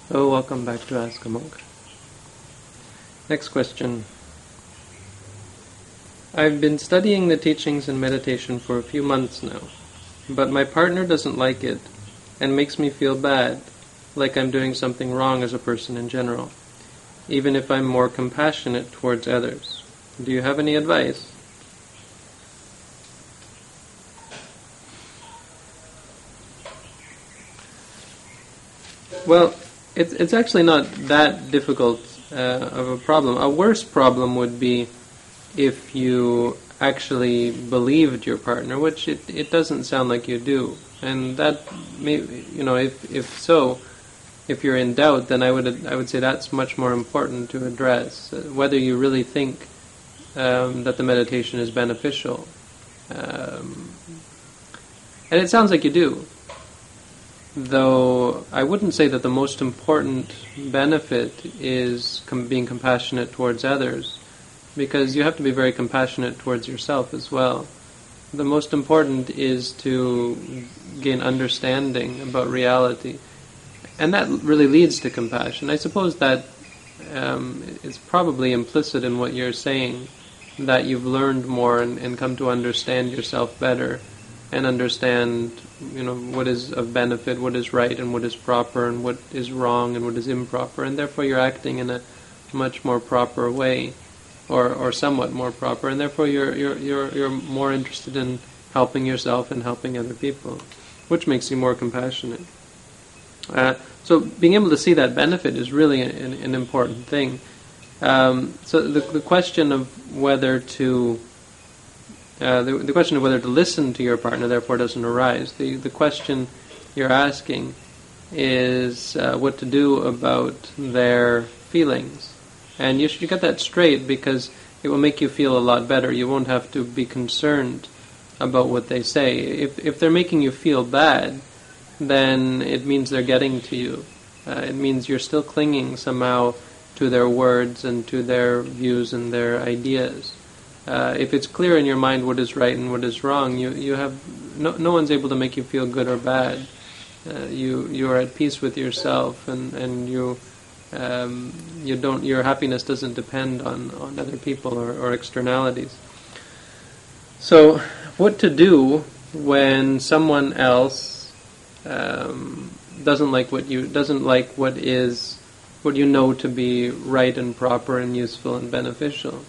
Oh, welcome back to Ask a Monk. Next question. I've been studying the teachings and meditation for a few months now, but my partner doesn't like it and makes me feel bad, like I'm doing something wrong as a person in general, even if I'm more compassionate towards others. Do you have any advice? Well, it's actually not that difficult of a problem. A worse problem would be if you actually believed your partner, which it doesn't sound like you do. And that, if so, if you're in doubt, then I would say that's much more important to address, whether you really think that the meditation is beneficial. And it sounds like you do. Though I wouldn't say that the most important benefit is being compassionate towards others, because you have to be very compassionate towards yourself as well. The most important is to gain understanding about reality, and that really leads to compassion. I suppose that is probably implicit in what you're saying, that you've learned more and come to understand yourself better, and understand, what is of benefit, what is right and what is proper, and what is wrong and what is improper, and therefore you're acting in a much more proper way, or somewhat more proper, and therefore you're more interested in helping yourself and helping other people, which makes you more compassionate. So being able to see that benefit is really an important thing. So the question of whether to the question of whether to listen to your partner, therefore, doesn't arise. The question you're asking is what to do about their feelings. And you should get that straight, because it will make you feel a lot better. You won't have to be concerned about what they say. If they're making you feel bad, then it means they're getting to you. It means you're still clinging somehow to their words and to their views and their ideas. If it's clear in your mind what is right and what is wrong, you have no one's able to make you feel good or bad. You are at peace with yourself, and you don't, your happiness doesn't depend on other people or externalities. So, what to do when someone else doesn't like what you know to be right and proper and useful and beneficial?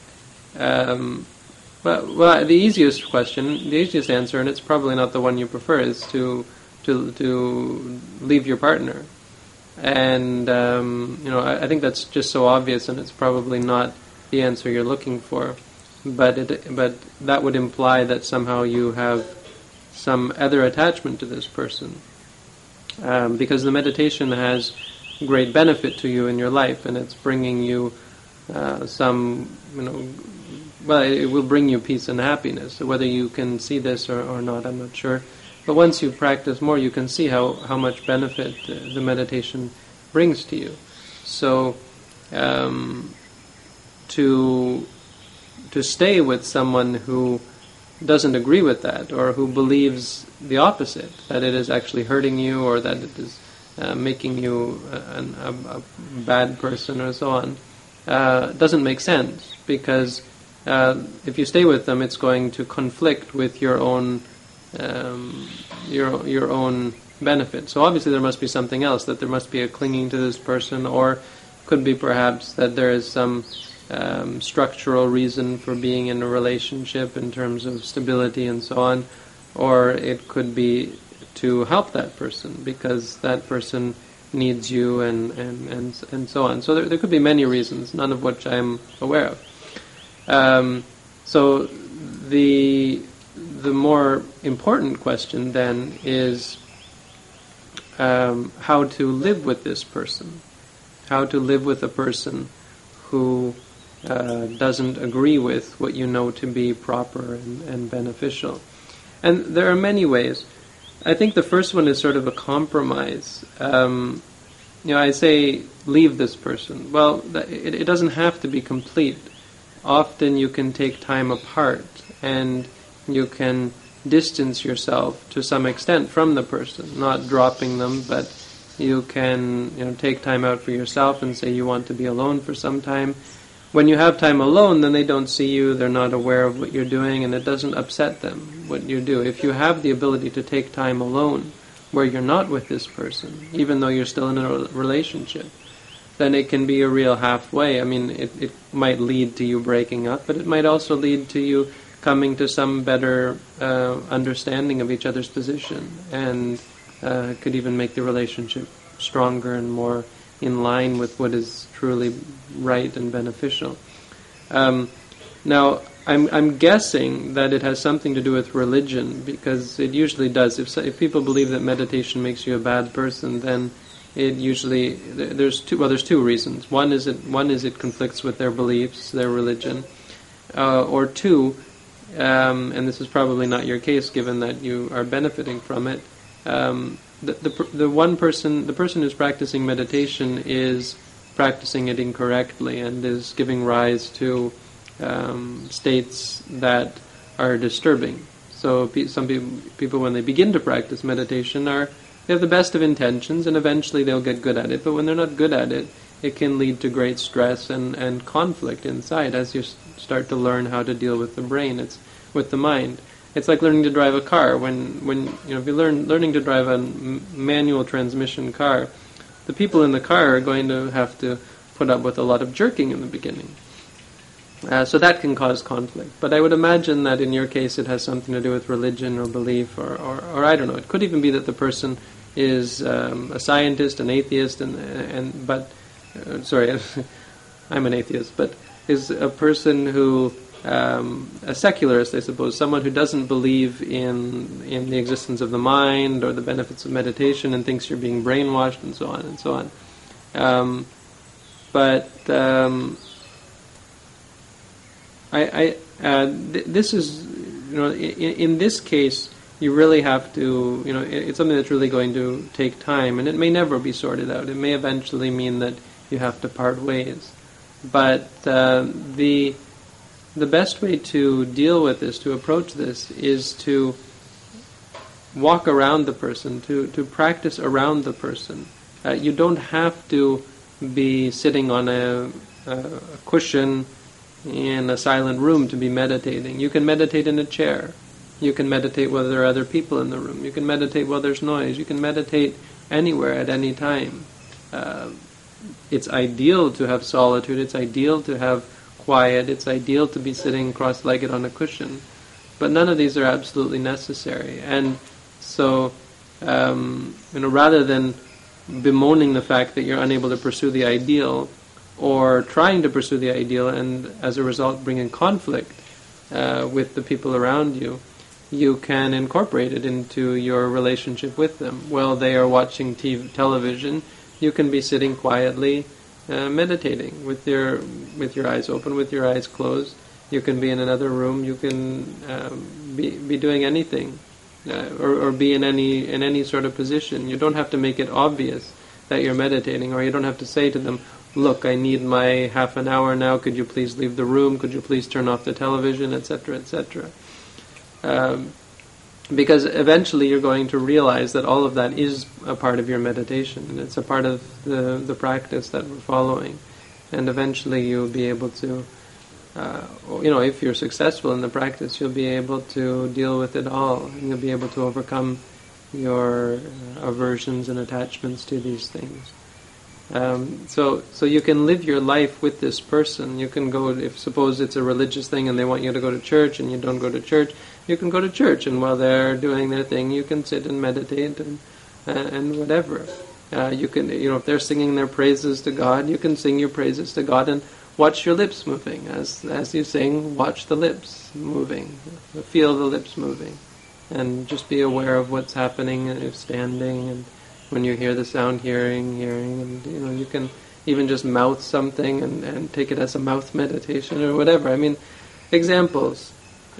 Well, the easiest answer, and it's probably not the one you prefer, is to leave your partner. And I think that's just so obvious, and it's probably not the answer you're looking for. But that would imply that somehow you have some other attachment to this person, because the meditation has great benefit to you in your life, and it's bringing you it will bring you peace and happiness. So whether you can see this or not, I'm not sure. But once you practice more, you can see how much benefit the meditation brings to you. So to stay with someone who doesn't agree with that, or who believes the opposite, that it is actually hurting you, or that it is making you a bad person, or so on, doesn't make sense, because if you stay with them, it's going to conflict with your own benefit. So obviously there must be something else, that there must be a clinging to this person, or could be perhaps that there is some structural reason for being in a relationship in terms of stability and so on, or it could be to help that person because that person needs you and so on. So there could be many reasons, none of which I'm aware of. So the more important question then is how to live with this person, how to live with a person who doesn't agree with what you know to be proper and beneficial. And there are many ways. I think the first one is sort of a compromise. I say leave this person. Well, it doesn't have to be complete. Often you can take time apart, and you can distance yourself to some extent from the person, not dropping them, but You can take time out for yourself and say you want to be alone for some time. When you have time alone, then they don't see you, they're not aware of what you're doing, and it doesn't upset them what you do. If you have the ability to take time alone, where you're not with this person, even though you're still in a relationship, then it can be a real halfway. I mean, it might lead to you breaking up, but it might also lead to you coming to some better understanding of each other's position, and could even make the relationship stronger and more in line with what is truly right and beneficial. Now, I'm guessing that it has something to do with religion, because it usually does. If people believe that meditation makes you a bad person, then it usually there's two reasons. One is it conflicts with their beliefs, their religion, or two, and this is probably not your case, given that you are benefiting from it. The person who's practicing meditation is practicing it incorrectly and is giving rise to states that are disturbing. So some people, when they begin to practice meditation, they have the best of intentions, and eventually they'll get good at it. But when they're not good at it, it can lead to great stress and conflict inside as you start to learn how to deal with the brain. It's with the mind. It's like learning to drive a car. When if you're learning to drive a manual transmission car, the people in the car are going to have to put up with a lot of jerking in the beginning. So that can cause conflict. But I would imagine that in your case it has something to do with religion or belief, or I don't know. It could even be that the person is a scientist, an atheist, sorry, I'm an atheist, but is a person who, a secularist, I suppose, someone who doesn't believe in the existence of the mind or the benefits of meditation and thinks you're being brainwashed and so on and so on. This is, in this case, you really have to, it's something that's really going to take time, and it may never be sorted out. It may eventually mean that you have to part ways. But the best way to deal with this, to approach this, is to walk around the person, to practice around the person. You don't have to be sitting on a cushion in a silent room to be meditating. You can meditate in a chair. You can meditate while there are other people in the room. You can meditate while there's noise. You can meditate anywhere at any time. It's ideal to have solitude. It's ideal to have quiet. It's ideal to be sitting cross-legged on a cushion. But none of these are absolutely necessary. And so, rather than bemoaning the fact that you're unable to pursue the ideal, or trying to pursue the ideal and as a result bring in conflict with the people around you, you can incorporate it into your relationship with them. While they are watching television, you can be sitting quietly meditating with your eyes open, with your eyes closed. You can be in another room. You can be doing anything, or be in any sort of position. You don't have to make it obvious that you're meditating, or you don't have to say to them, "Look, I need my half an hour now. Could you please leave the room? Could you please turn off the television?" etc., etc. Because eventually you're going to realize that all of that is a part of your meditation, and it's a part of the practice that we're following. And eventually you'll be able to, if you're successful in the practice, you'll be able to deal with it all. And you'll be able to overcome your aversions and attachments to these things. So you can live your life with this person. You can go, if suppose it's a religious thing and they want you to go to church and you don't go to church, you can go to church, and while they're doing their thing, you can sit and meditate and whatever. You can, if they're singing their praises to God, you can sing your praises to God and watch your lips moving. As you sing, watch the lips moving, feel the lips moving, and just be aware of what's happening if standing, and when you hear the sound, hearing, and you can even just mouth something and take it as a mouth meditation or whatever. I mean, examples.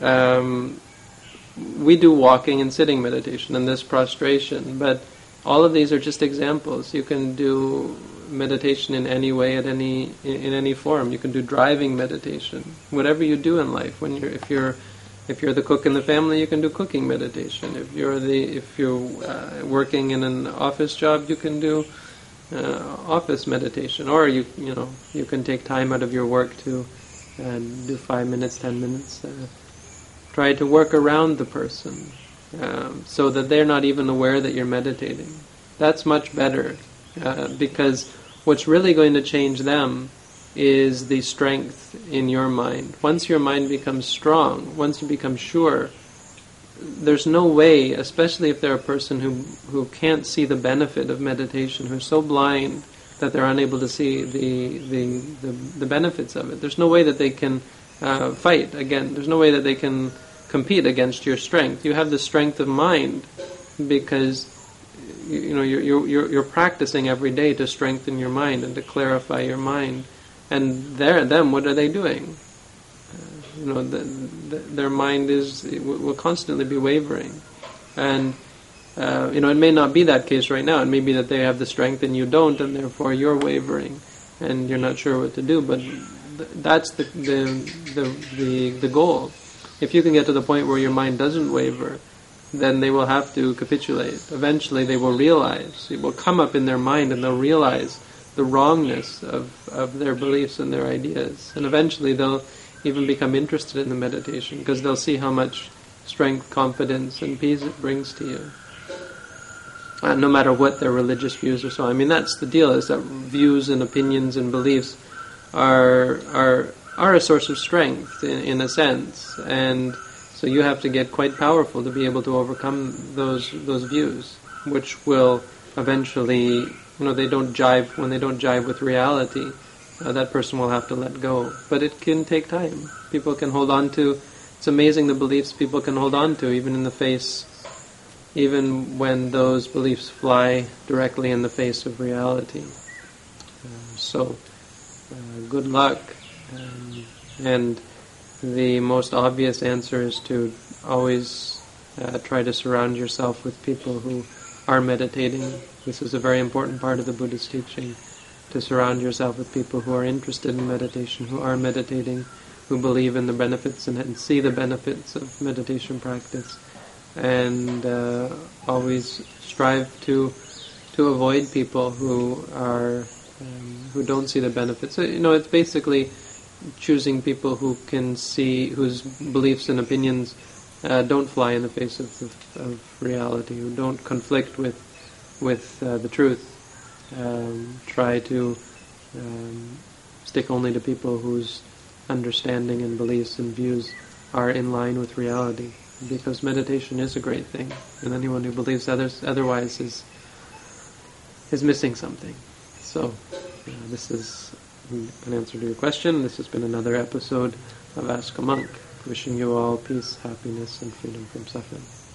We do walking and sitting meditation and this prostration, but all of these are just examples. You can do meditation in any way, in any form. You can do driving meditation, whatever you do in life. If you're If you're the cook in the family, you can do cooking meditation. If you're working in an office job, you can do office meditation. Or you can take time out of your work to do 5 minutes, 10 minutes. Try to work around the person so that they're not even aware that you're meditating. That's much better because what's really going to change them is the strength in your mind. Once your mind becomes strong, once you become sure, there's no way, especially if they're a person who can't see the benefit of meditation, who's so blind that they're unable to see the benefits of it. There's no way that they can fight again. There's no way that they can compete against your strength. You have the strength of mind because you're practicing every day to strengthen your mind and to clarify your mind. And them, what are they doing? Their mind will constantly be wavering, and it may not be that case right now. It may be that they have the strength and you don't, and therefore you're wavering, and you're not sure what to do. But that's the goal. If you can get to the point where your mind doesn't waver, then they will have to capitulate. Eventually, they will realize. It will come up in their mind, and they'll realize the wrongness of their beliefs and their ideas. And eventually they'll even become interested in the meditation because they'll see how much strength, confidence, and peace it brings to you. No matter what their religious views are. So, I mean, that's the deal, is that views and opinions and beliefs are a source of strength in a sense. And so you have to get quite powerful to be able to overcome those views, which will eventually, they don't jive. When they don't jive with reality, that person will have to let go. But it can take time. People can hold on to. It's amazing the beliefs people can hold on to, even when those beliefs fly directly in the face of reality. So, good luck. And the most obvious answer is to always try to surround yourself with people who are meditating. This is a very important part of the Buddhist teaching, to surround yourself with people who are interested in meditation, who are meditating, who believe in the benefits and see the benefits of meditation practice, and always strive to avoid people who don't see the benefits. So, it's basically choosing people who can see, whose beliefs and opinions don't fly in the face of reality, who don't conflict with the truth. Try to stick only to people whose understanding and beliefs and views are in line with reality, because meditation is a great thing, and anyone who believes otherwise is missing something. So, this is an answer to your question. This has been another episode of Ask a Monk. Wishing you all peace, happiness, and freedom from suffering.